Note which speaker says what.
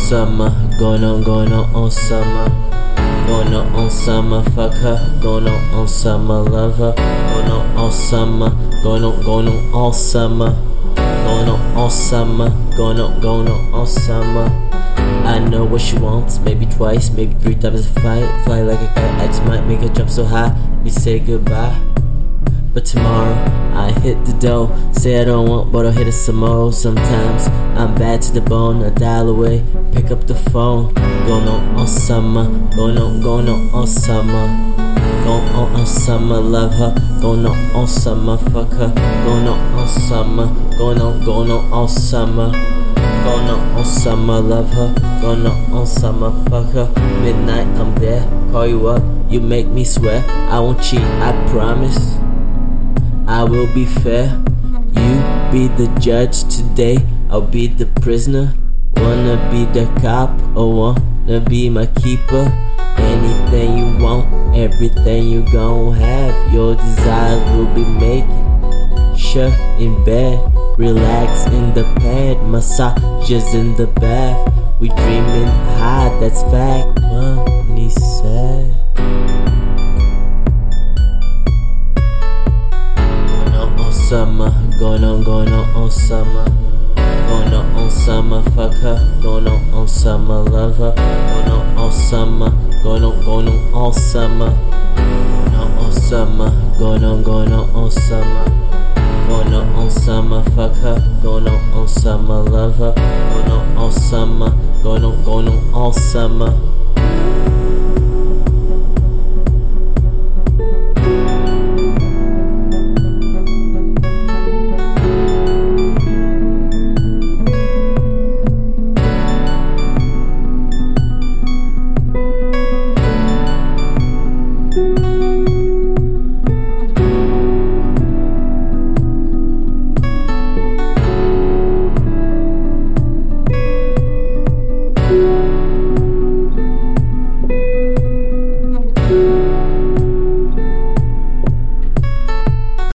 Speaker 1: summer, going on all summer. Going on summer, fuck her. Going on summer, love her. Going on all summer, going on all summer. Going on all summer, going on all summer. I know what she wants, maybe twice, maybe 3 times a fight. Fly like a kite, I just might make her jump so high. We say goodbye. But tomorrow, I hit the dough. Say I don't want, but I'll hit it some more. Sometimes, I'm bad to the bone. I dial away, pick up the phone. Going on all summer, going on all summer. Going on all summer, love her. Going on all summer, fuck her. Going on all summer, going on all summer. Going on all summer, love her. Going on all summer, fuck her. Midnight, I'm there, call you up. You make me swear, I won't cheat, I promise. I will be fair. You be the judge today, I'll be the prisoner. Wanna be the cop or wanna be my keeper? Anything you want, everything you gon' have. Your desires will be making sure in bed. Relax in the pad, massages in the bath. We dreaming high, that's fact. Money sad. Summer, going on all summer. Going on summer, fuck her. Going on summer, love her. Going on all summer, going on all summer. Going on all summer, going on all summer. Going on summer, fuck her. Going on summer, love her. Going on all summer, going on all summer.